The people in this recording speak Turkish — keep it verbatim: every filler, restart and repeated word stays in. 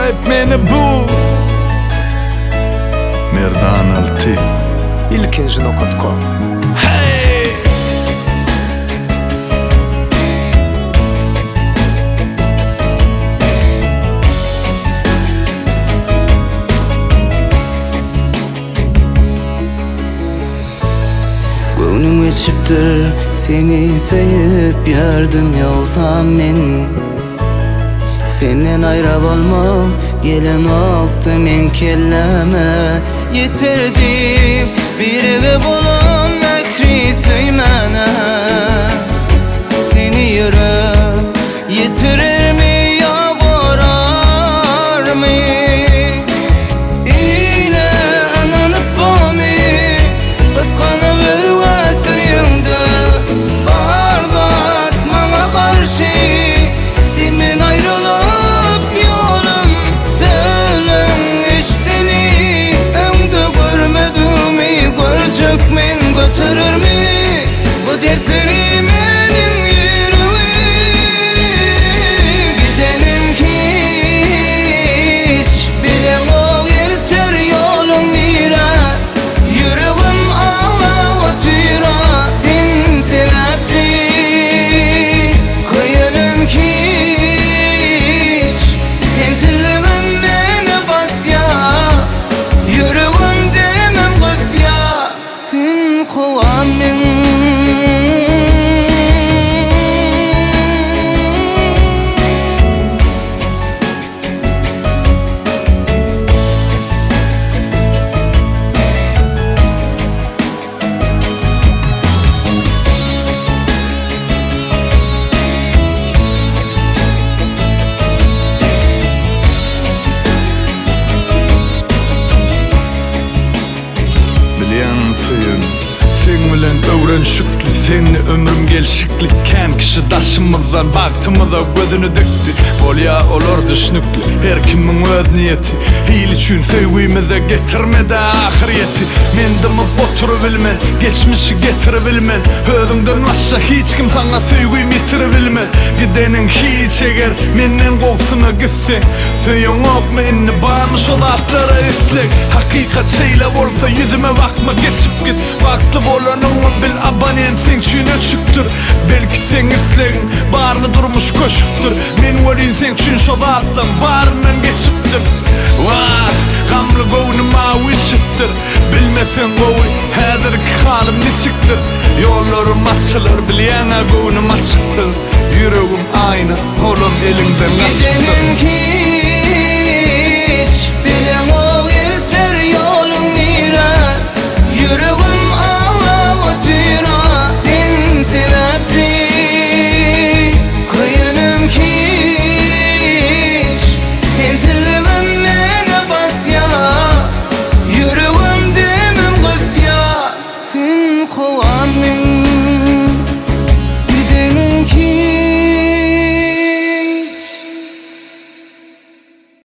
hep meni bu Merdan Alti ilkinci nokta com. Hey! Gönlüm geçiptir seni sevip yardım yolsam men. Senden ayrab olmam gelen oktu men kelleme. Yetirdim bir eve bolan mekri söymene. Seni yürüp yitirir mi ya korar mı? İle ananıp bomi kıskanım ve suyumdu. Bardat bana karşı senin ayrılıp yolum. Senin işteni ömdü görmedimi görecek men götürür mü? Bu dertleri benim yüreğime gidenim ki hiç bilen o yeter yolum nire. Yüreğim ağla tüyra sen sebepli. Koyunum ki hiç sensizliğim beni bas ya. Yüreğim demem kız ya sen kovan men. Sen bilen öwrenşikli, seni ömrüm gelşikli. Kän kişi daşımızdan baktımıza gözünü dikti. Bolya olar düşnükli, her kimin öz niyeti. Hil üçün sevgimize getirmedi ahiriyeti. Mendimi oturubilmen, geçmişi getiribilmen. Özünden başka hiç kim sana sevgim yitiribilmen. Gidenin hiç eğer menden kovsuna gitse. Söyün ok menni barmış o zatlara islek. Hakikat şeyle olsa yüzüme bakma geçip git. Vakti bolanımı bil abonen sen çün öçüktür. Belki sen islerin barlı durmuş koşuktur. Men verin sen çün şo zatlan barından geçiptir. Vah gamlı gönlüm avişittir. Bilmesen govi hazırki halim niçiktir. Yollarım açılır bilyana gönlüm açıktır. Yüreğim aynı oğlum elinden açıktır. Gidenim ki hiç bilen o yeter yolum nire. Yüreğim ağla tüyra sen sebepli. Koyunum ki hiç sensizliğim beni bas ya. Yüreğim demem kız ya sen kovan men.